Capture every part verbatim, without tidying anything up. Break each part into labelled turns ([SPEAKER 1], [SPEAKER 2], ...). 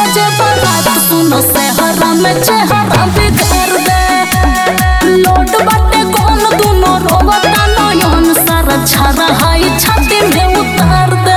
[SPEAKER 1] बजे बारात सुनो सेहरा में चेहरा बिगाड़ दे। लोट बाटे कौन दूनो रोवता नयन सारा छारा हाई छाती में उतार दे।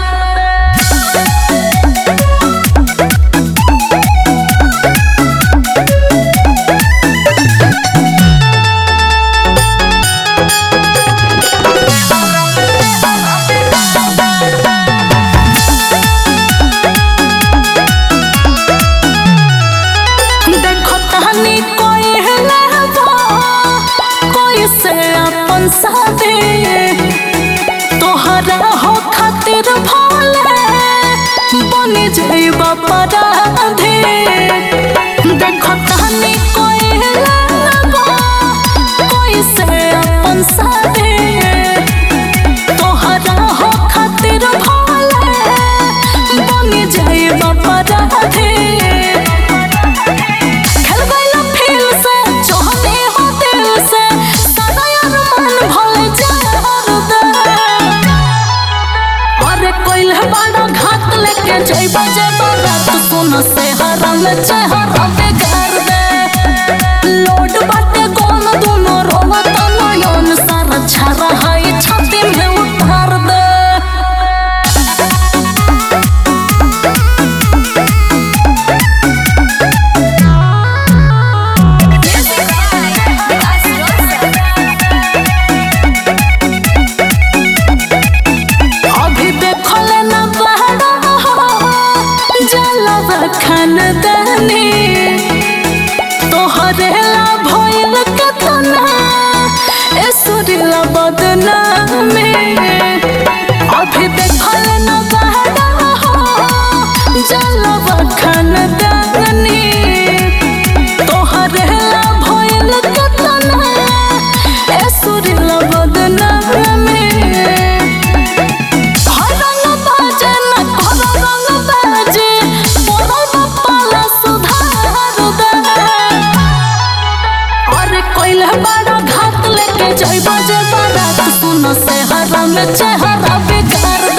[SPEAKER 1] तोहरा हो खातिर भोले बनी जाइबा पराधे। देखो तहनी कोई लगो कोई से अपन साथे। तोहरा हो खातिर भोले बनी जाइबा पराधे। जय बजे बारात सुनो सेहरा में चेहरा बिगाड़ दे। लोट बाटे कौन दूनो रोवता नयन सारा छारा हाई छाती में उतार दे। अभी देखो लेना खानदानी तोहरे ला भइल केतना ऐसुरिला बदनामी। अभी देखल न बहरा जलवा खानदानी तोहरे ला भइल केतना ऐसुरिला बदनामी। जय बजे बारात सुनो सेहरा में चेहरा बिगाड़